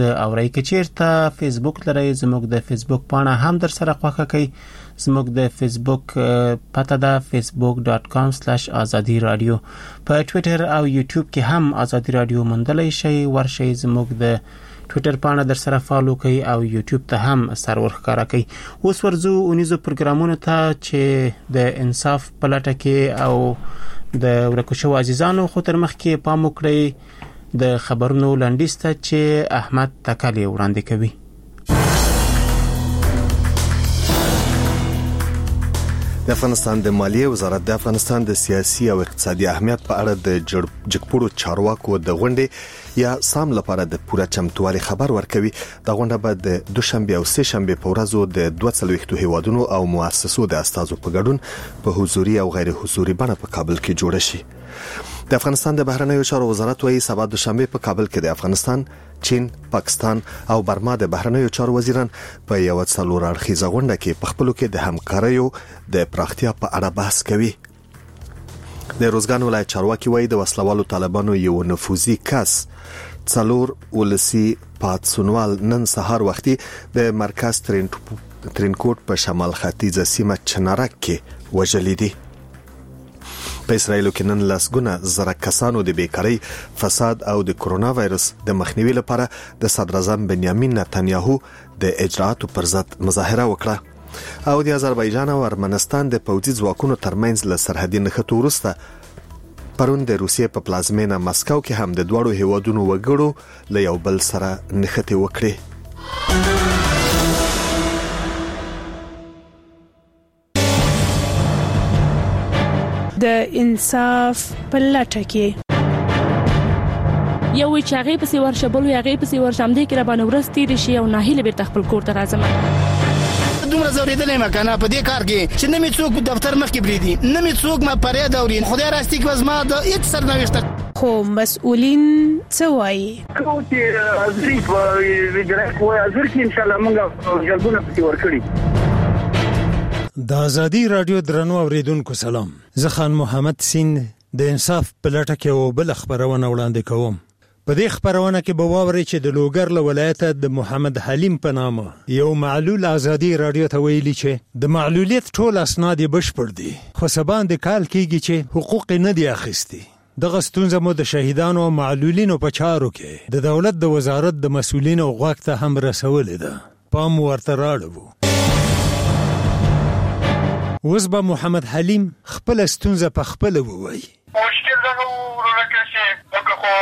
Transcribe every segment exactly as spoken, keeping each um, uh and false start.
اورای که چیرته فیسبوک لري زموږ د فیسبوک پاڼه هم در سره خوښه کړئ. زموږ د فیسبوک پته ده facebook dot com slash azadi radio. په ټوئیټر او یوټیوب کې هم ازادي رادیو موندلای شئ. ورشئ زموږ د ټوئیټر پاڼه در سره فالو کړئ او یوټیوب ته هم سرور ښکارا کړئ. اوس ورځو اونیزو پروګرامونو ته چې د انصاف په لټه کې او د ورکو شو عزیزانو خو تر مخ کې پام وکړئ د خبرونو لاندیسته چې احمد تکلی وړاندې کوي. د افغانستان د مالیې وزارت د افغانستان د سیاسي او اقتصادي اهمیت په اړه د جګپړو چارواکو د غونډې یا سام لپاره د پوره چمتووالي خبر ورکوي. د غونډه به د دوشنبه او سه شنبه په ورځو د دوه څلوېښتو هیوادونو او مؤسسو د استازو په ګډون په حضوري او غیر حضوري بڼه په کابل کې جوړ شي. د افغانستان د بهرنیو چارو وزارت وايي سبا دوشنبه په کابل کې د افغانستان، چین، پاکستان او برما د بهرنیو چارو وزیران په یو څلور اړخیزه غونډه کې په خپلو کې د همکاریو د پراختیا په اړه بحث کوي. د روزګان ولایت چارواکي وايي د وسلوالو طالبانو یو نفوذي کس څلور ولسی پاتسونوال نن سهار وختي د مرکز ترینکوټ په شمال ختیځه سیمه چنارک کې وژل دي. په اسرائیل کې نن لسګونه زره کسانو د بیکاری، فساد او د کرونا وایرس د مخنیوي لپاره د صدر اعظم بنیامین نتنیاهو د اجراءاتو پر ضد مظاهره وکړه. او د آذربایجان او ارمنستان د پوځي ځواکونو ترمنځ له سرحدي نښتو وروسته پرون د روسیې په پلازمینه مسکو کې هم د دوړو هیوادونو وګړو له یو بل سره نښتې وکړي. د انصاف په لټه کې یو چې هغه په سیور شبل یو هغه په سیور شم دي کې را باندې ورستي دي شي او ناهیله به تخپل کور ته راځم. دومره زوریدلې ما کنه په دې کار کې چې نه می څوک دفتر مخ کې بریدي، نه می څوک ما پرې دورین خدای راستي کې وزما د هیڅ سرنوشت خو مسؤلین څه وایي؟ کوم چې ازری په ویډرک وای ازر کې ان شاء الله موږ جلبونه پکې ورکړي. د ازادي رادیو درنو اوریدونکو سلام. زه خان محمد سین د انصاف په لټه کې او بل خبرونه وړاندې کوم. په دې خبرونه کې به واوري چې د لوګر له ولایت د محمد حلیم په نامه یو معلول ازادي رادیو ته ویلي چې د معلولیت ټول اسناد بشپړ دي خو سبا د کال کېږي چې حقوق نه دي اخیستي. دغه ستونزه مو د شهیدانو او معلولینو په چارو کې د دولت د وزارت د مسؤلینو غوږ ته هم رسولې ده. پام ورته راړو. اوس به محمد حلیم خپل ستونزه په خپل ووایي. مشکل دا نو ورکه چې موږ خو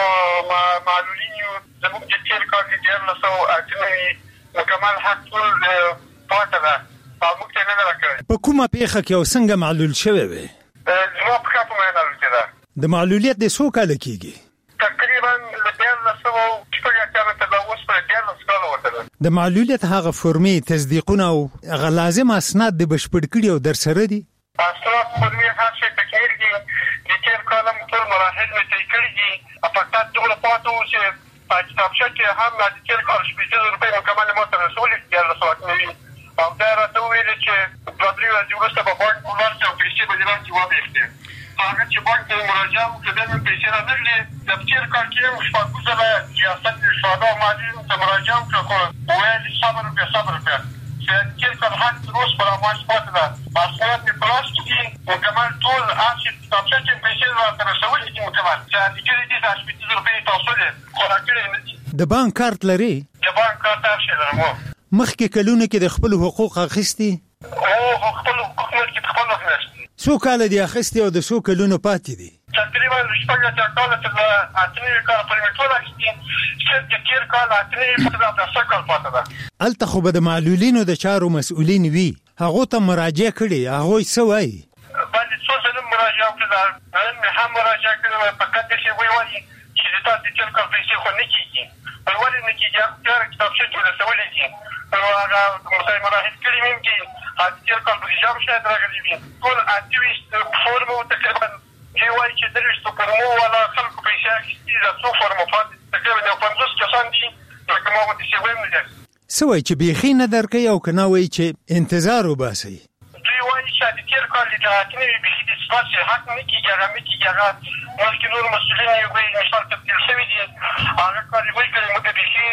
معلولین یو زموږ د تیر کال کې ډېر نسو اټنوي مکمل حق ټول پاتې ده په موږ ته نه راکړي. په کومه پیښه کې او څنګه معلول شوی وي؟ زما په کاپ مې نه لري ده. د معلولیت د څو کال کېږي؟ تقریبا له ډېر نسو شپږ اتیا ته دا اوس په ډېر نسو کال وته. د معلولیت هغه فرمي تصدیقونه او هغه لازم اسناد د بشپړ کړي او در سره دي. اسناد فرمي هر څه تکمیل دي. د تیر کالم ټول مراحل مې طی کړي دي. فقط دومره پاتې و چې په کتابچه کې هم د تیر کال شپږ سوه روپۍ مکمل مو ته رسولې ډېر رسوات نه وي. او دا راته وویل چې دوه درې ورځې وروسته به بانک ولاړ شي او پیسې به دې راسي وبېښتې. هغه چې بانک ته مراجعه وکړه بیا مې پیسې رانغلې. د تیر کال کې هم شپږ ځله ریاست شهدا او معلولینو ته مراجعه وکړه خو ویل صبر وکړه صبر وکړه چې تیر کال حق تر اوسه پر امواج پاتې ده. اسناد مې په لاس کې دي مکمل ټول هسې کتابچه کې پیسې راته رسولې دي مکمل چې لیکلي دي دا شپېته زره روپۍ تاسو دي خو راکړې نه دي. د بانک کارت لري؟ د بانک کارت هر شی لرم. مخکې کلونه کې د خپل حقوق اخیستي؟ او خپل حقوق مې خپل اخیستي. څو کاله دي اخیستي او د څو کلونو پاتې دي؟ تقریبا شپږ اتیا کاله تر اته نوي کاله پورې مې ټول اخیستي. صرف د تېر کال اته نوي پورې د سږ کال پاتې ده. هلته خو به د معلولینو د چارو مسؤلین وي. هغو ته مراجعه کړې؟ هغوی څه وایي؟ باندې څو ځله مراجعه وکړه. نن مې هم مراجعه کړې وه. فقط داسې وایي چې د تاسو د تېر کال پیسې خو نه کېږي. ولې نه کېږي؟ هغه تېره کتابچه کې رسولې دي. هغه مسایل مراحل کړي مې دي. د تېر کال بودیجه هم شاید راغلي وي. ټول اته ویشت فورمه تقریبا دوی وایي چې درې ویشتو فورمو والا خلکو پیسې اخیستي. دا څو فورمو پاتې تقریبا یو پنځوس کسان دي لکه ما غوندې چې وایم نه دي. څه وایي چې بیخي نه درکوي او که نه وایي چې انتظار وباسئ؟ دوی وایي چې د تېر کال د اته نوي بیخي د ثبات چې حق نه کېږي هغه نه کېږي. هغه مخکې نور مسؤلین یې وایي مثال تبدیل شوي دي. هغه کار یې وایي کړی موږ بیخي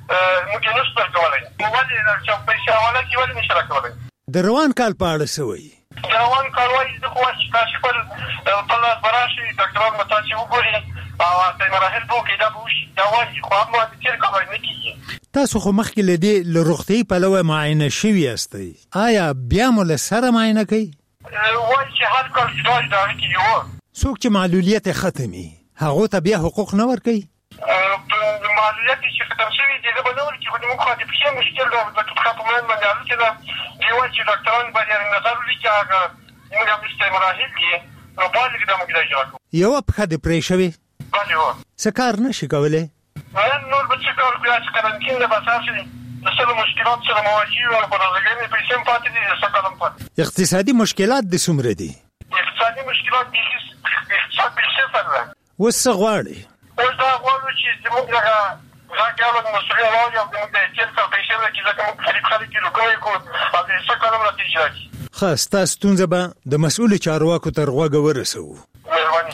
موږ یې نشو درکولی. ولې چې پیسې حواله کړي ولې نشي راکولی؟ د روان کال په اړه څه وایي؟ د روان کال وایي زه خو وایي چې تاسې خپل خپل لاس به راشي ډاکټران به تاسې وګوري او ورته مراحل به وکړي دا به وشي دا وایي خو هم د تېر کال وایي نه کېږي. تاسو خو مخکې له دې له روغتیایي پلوه معاینه شوي یاستئ، آیا بیا مو له سره معاینه کوي؟ وایي چې هر کال جدا جدا اړیکې یو څوک چې معلولیت یې ختم وي هغو ته بیا حقوق نه ورکوي؟ معلولیت چې ختم شوي دي زه به نه ورکړي خو زموږ خوا د پښې مشکل ده د توپخا په منځ باندې هلکې ده دوی وایي چې ډاکټران باید نظر ولیکي هغه زموږ همدلته مراحل دي نو باید لږ دا موږ دا اجرا کوو. یوه پښه دې پرې شوې بلې وه څه کار نه شي کولی؟ نور به څه کار کړو چې قرنطین ده بس هسې د سلو مشکلاتو سره مواجه یو په روزګاري پیسې هم پاتې دي د څه کال هم پاتې. اقتصادي مشکلات دې څومره دي؟ اقتصادي مشکلات بیخي اقتصاد بیخي صفر ده. اوس څه غواړې؟ اوس دا غواړو چې زموږ دغه غږ اورو مسؤلین راوړي او زموږ د تېر کال پیسې راکړي ځکه موږ غریب خلک یو کوی کوو او د څه کال هم راته اجرا کړي. ښه ستا ستونزه به د مسؤلو چارواکو تر غوږه ورسوو. مهرباني.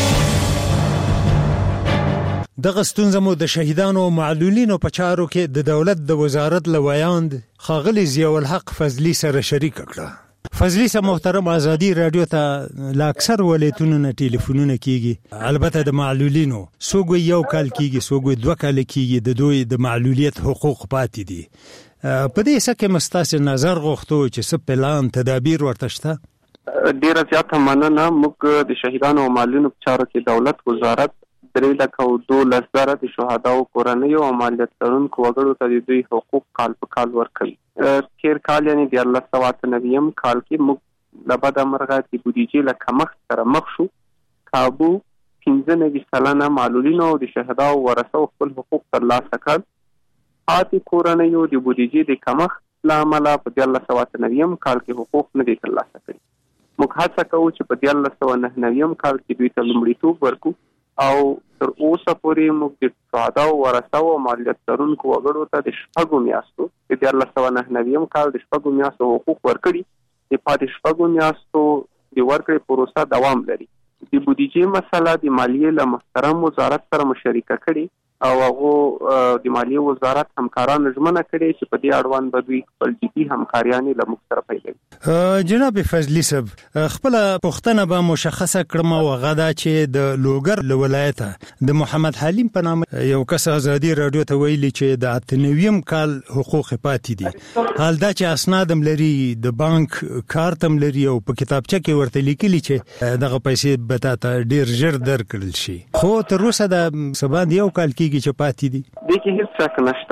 دغه ستونزه مو د شهیدانو او معلولینو په چارو کې د دولت د وزارت له ویاند ښاغلي ضیاءالحق فضلي سره شریکه کړه. فضلي صاحب محترم ازادي رادیو ته له اکثر ولایتونو نه ټلیفونونه کیږي، البته د معلولینو څوک یو کال کیږي څوک دوه کال کیږي د دوی د معلولیت حقوق پاتې دي. په دې څه کې مستاسې نظر غوښتو چې څه پلان تدابیر ورته شته؟ ډېره زیاته مننه. موږ د شهیدانو او معلولینو په چارو کې دولت وزارت درې لکه او دولس زره د شهداو کورنیو او مالیت لرونکو وګړو ته د دوی حقوق کال په کال ورکوي. تېر کال یعنې دیارلس سوه اته نویم کال کې موږ له بده مرغه د بودیجې له کمښت سره مخ شو. کابو پنځه نوي سلنه معلولینو او د شهداو ورثو خپل حقوق ترلاسه کړل. پاتې کورنیو د بودیجې د کمښت له امله په دیارلس سوه اته نویم کال کې حقوق نه دي ترلاسه کړي. موږ هڅه کوو چې په دیارلس سوه نهه نویم کال کې دوی ته لومړیتوب ورکړو او تر اوسه پورې موږ د شهداو ورثو او مالیت لرونکو وګړو ته د شپږو میاشتو د دیارلس سوه نهه نویم کال د شپږو میاشتو حقوق ورکړي. د پاتې شپږو میاشتو د ورکړې پروسه دوام لري. د بودیجې مسله د مالیې له محترم وزارت سره مشارکه کړي او هغه د مالیې وزارت همکارانو ژمنه کړې چې په دې اړوند به دوی خپل جدي همکاریانې له موږ سره پیلوي. جناب فضلي صاحب خپله پوښتنه به مشخصه کړم او هغه دا چې د لوګر له ولایته د محمد حلیم په نامه یو کس ازادي رادیو ته ویلي چې د اته نویم کال حقوق پاتې دي، حال دا چې اسناد هم لري د بانک کارت هم لري او په کتابچه کې ورته لیکلي چې دغه پیسې به تا ته ډېر ژر درکړل شي، خو تر اوسه د سبا یو کال کې چې پاتې دي. دې کې هیڅ شک نشته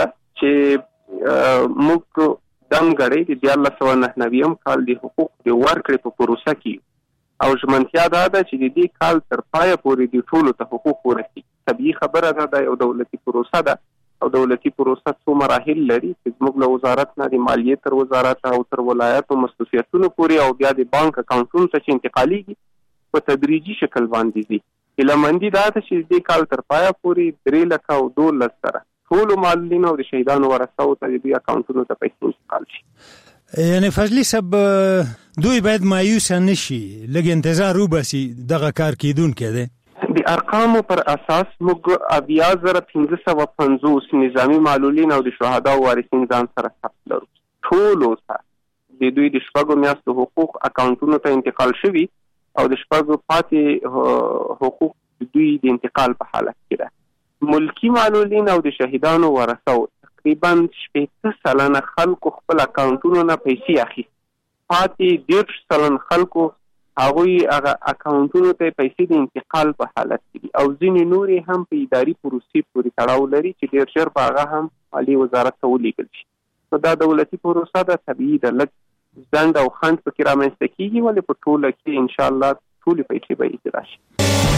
چې موږ دم غړي د دیارلس سوه نهه نویم کال د حقوق د ورکړې په پروسه کې او ژمنتیا دا ده چې د دې کال تر پایه پورې د ټولو ته حقوق ورسي. طبیعي خبره ده دا یو دولتي پروسه ده او دولتي پروسه څو مراحل لري چې موږ له وزارت نه د مالیې تر وزارت او تر ولایتو مستوفیتونو پورې او بیا د بانک اکاونټونو ته چې انتقالېږي په تدریجي شکل باندې ځي. هیلهمندي دا ده چې دې کال تر پایه پورې درې لکه او دولس زره ټولو معلولینو او د شهیدانو ورثو ته د دوی اکاونټونو ته پیسې انتقال شي. یعنې فضلي صاحب دوی باید مایوسه نه شي، لږ انتظار وباسي، دغه کار کیدونکی دی. د ارقامو پر اساس موږ اویا زره پنځه سوه پنځوس نظامي معلولین او د شهداو وارثین ځان سره ثبت لرو. ټولو ته د دوی د شپږو میاشتو حقوق اکاونټونو ته انتقال شوي او د شپږو پاتې حقوق د دوی د انتقال په حالت کې ده. ملکی معلولین او د شهیدانو ورثو تقریبا شپېته سلنه خلکو خپل اکاونټونو نه پیسې اخیستي، پاتې دېرش سلن خلکو هغوی هغه اکاونټونو ته پیسې د انتقال په حالت کې دي او ځینې نورې هم په اداري پروسې پورې تړاو لري چې ډېر ژر به هغه هم مالیې وزارت ته ولیږل شي. نو دا دولتي پروسه ده، طبیعي ده، لږ ځنډ او خنډ پکې رامنځته کېږي، ولې په ټوله کې انشاءالله ټولې پیسې به اجرا شي.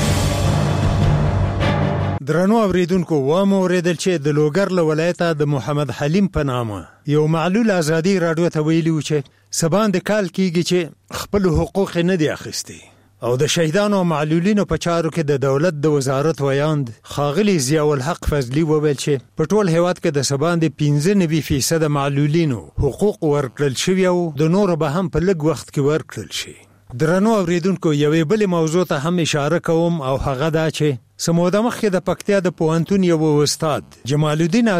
درنو اوریدونکو وامو اوریدل چې د لوګر له ولایته د محمد حلیم په نامه یو معلول ازادي رادیو ته ویلي و چې سبا د کال کېږي چې خپل حقوق نه دي اخیستي او د شهیدانو او معلولینو په چارو کې د دولت د وزارت ویاند ښاغلي ضیاءالحق فضلي وویل چې په ټول هیواد کې د سبا د پنځه نوي فیصده معلولینو حقوق ورکړل شوي او د نورو به هم په لږ وخت کې ورکړل شي. درنو اوریدونکو یوې بلې موضوع ته هم اشاره کوم او هغه دا چې سموده مخکې د پکتیا د پوهنتون یو استاد جمال الدین